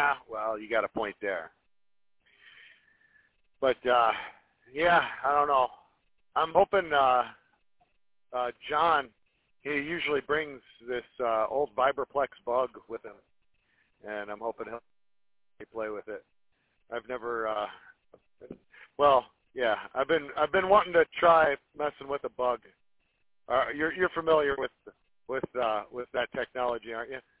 Yeah, well, you got a point there. But, yeah, I don't know. I'm hoping John, he usually brings this old Vibraplex bug with him, and I'm hoping he'll play with it. I've never, well, yeah, I've been wanting to try messing with a bug. You're familiar with that technology, aren't you?